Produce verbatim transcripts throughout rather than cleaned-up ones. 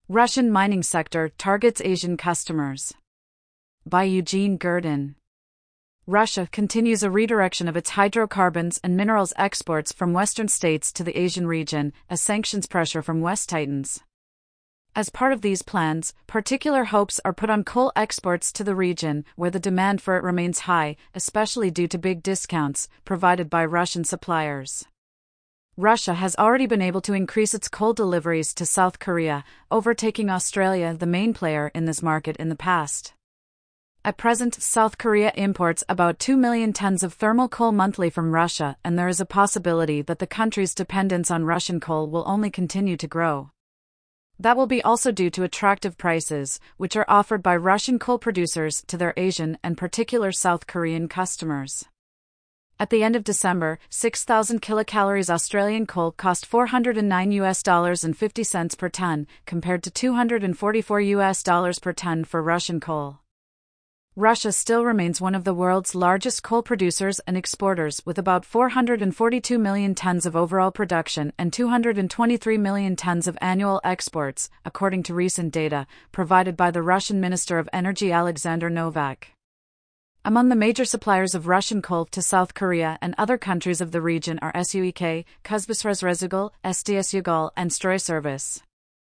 Russian mining sector targets Asian customers. By Eugene Gurdon. Russia continues a redirection of its hydrocarbons and minerals exports from Western states to the Asian region, as sanctions pressure from West tightens. As part of these plans, particular hopes are put on coal exports to the region, where the demand for it remains high, especially due to big discounts provided by Russian suppliers. Russia has already been able to increase its coal deliveries to South Korea, overtaking Australia, the main player in this market in the past. At present, South Korea imports about two million tons of thermal coal monthly from Russia, and there is a possibility that the country's dependence on Russian coal will only continue to grow. That will be also due to attractive prices, which are offered by Russian coal producers to their Asian and particular South Korean customers. At the end of December, six thousand kilocalories Australian coal cost four hundred nine U S dollars and fifty cents per ton, compared to two hundred forty-four U S dollars per ton for Russian coal. Russia still remains one of the world's largest coal producers and exporters, with about four hundred forty-two million tons of overall production and two hundred twenty-three million tons of annual exports, according to recent data provided by the Russian Minister of Energy Alexander Novak. Among the major suppliers of Russian coal to South Korea and other countries of the region are S U E K, Kuzbassresrezygal, S D S Ugal, and Stroyservice.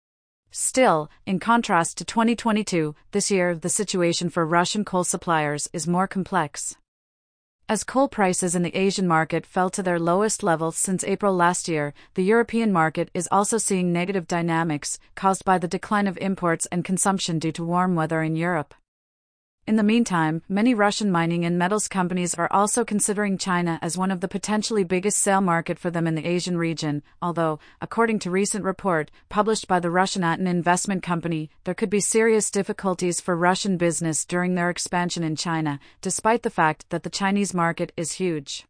Still, in contrast to twenty twenty-two, this year the situation for Russian coal suppliers is more complex. As coal prices in the Asian market fell to their lowest level since April last year, the European market is also seeing negative dynamics, caused by the decline of imports and consumption due to warm weather in Europe. In the meantime, many Russian mining and metals companies are also considering China as one of the potentially biggest sale market for them in the Asian region, although, according to recent report published by the Russian Aton Investment Company, there could be serious difficulties for Russian business during their expansion in China, despite the fact that the Chinese market is huge.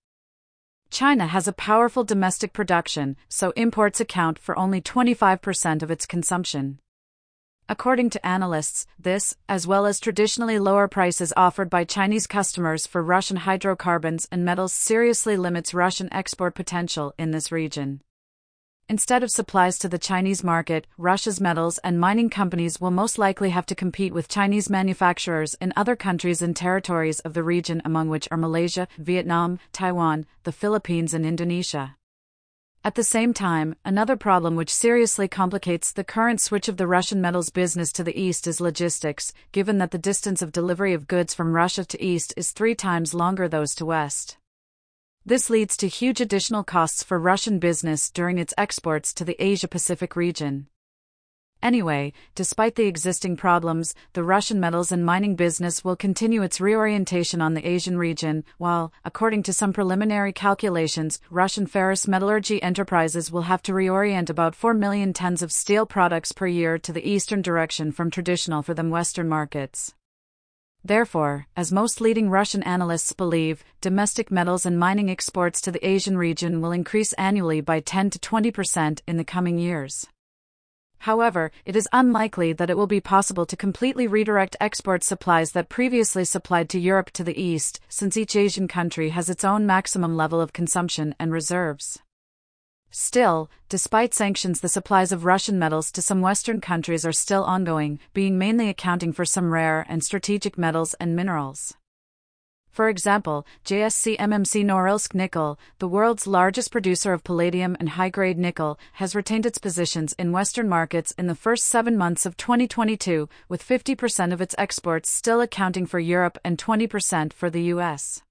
China has a powerful domestic production, so imports account for only twenty-five percent of its consumption. According to analysts, this, as well as traditionally lower prices offered by Chinese customers for Russian hydrocarbons and metals, seriously limits Russian export potential in this region. Instead of supplies to the Chinese market, Russia's metals and mining companies will most likely have to compete with Chinese manufacturers in other countries and territories of the region, among which are Malaysia, Vietnam, Taiwan, the Philippines, and Indonesia. At the same time, another problem which seriously complicates the current switch of the Russian metals business to the east is logistics, given that the distance of delivery of goods from Russia to east is three times longer those to west. This leads to huge additional costs for Russian business during its exports to the Asia-Pacific region. Anyway, despite the existing problems, the Russian metals and mining business will continue its reorientation on the Asian region, while, according to some preliminary calculations, Russian ferrous metallurgy enterprises will have to reorient about four million tons of steel products per year to the eastern direction from traditional for them Western markets. Therefore, as most leading Russian analysts believe, domestic metals and mining exports to the Asian region will increase annually by ten to twenty percent in the coming years. However, it is unlikely that it will be possible to completely redirect export supplies that previously supplied to Europe to the east, since each Asian country has its own maximum level of consumption and reserves. Still, despite sanctions, the supplies of Russian metals to some Western countries are still ongoing, being mainly accounting for some rare and strategic metals and minerals. For example, J S C M M C Norilsk Nickel, the world's largest producer of palladium and high-grade nickel, has retained its positions in Western markets in the first seven months of twenty twenty-two, with fifty percent of its exports still accounting for Europe and twenty percent for the U S.